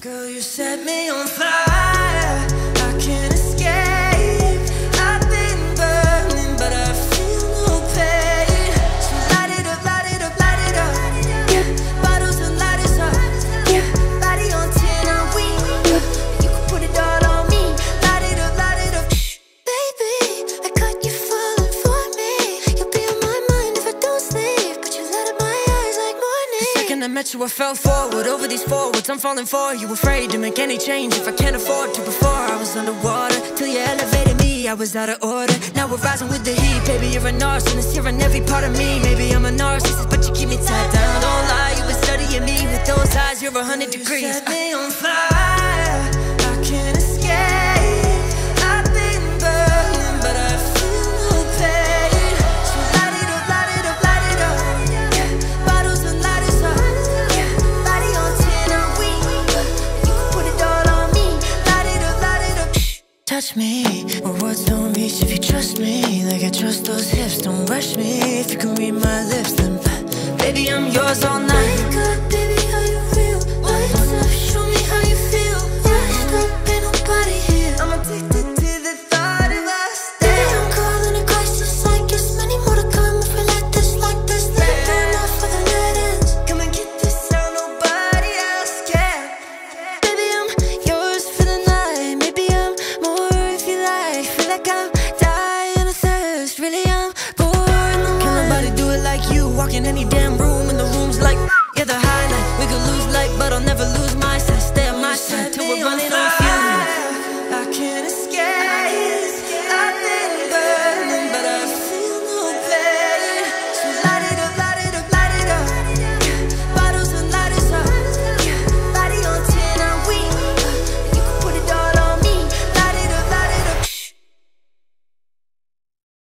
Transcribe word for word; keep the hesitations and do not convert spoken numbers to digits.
Girl, you set me on fire. I can't escape. I've been burning, but I feel no pain. So light it up, light it up, light it up. Yeah, bottles and light us up. Yeah, body on ten and we. Yeah, you can put it all on me. Light it up, light it up. Shh, baby, I got you falling for me. You'll be on my mind if I don't sleep, but you light up my eyes like morning. The second I met you, I fell forward over these forwards. I'm falling for you, afraid to make any change if I can't afford to. Before I was underwater, till you elevated me, I was out of order. Now we're rising with the heat, baby, you're a narcissist. You're in every part of me, maybe I'm a narcissist, but you keep me tied down. Don't lie, you been studying me with those eyes, you're a hundred degrees. You set me on fire, I can't escape. I've been burning, but I feel no pain. So light it up, light it up, light it up. Yeah, bottles and light us up. Yeah, body on ten and we. You can put it all on me. Light it up, light it up. Shh, touch me, where words don't reach if you trust me. Like I trust those hips, don't rush me. If you can read my lips, then baby, I'm yours all night. Wake up, baby, how you feel? Lights up, show me how you feel. Washed up, ain't nobody here. I'm addicted to the thought of us. Baby, I'm calling a crisis like it's many more to come. If we let this like this, let it burn out for the night ends. Come and get this sound, nobody else can. Baby, I'm yours for the night. Maybe I'm more if you like. Feel like I'm dying of thirst. Really, I'm bored. Can nobody do it like you? Walk in any damn room, and the room's like, yeah, the highlight. We could lose like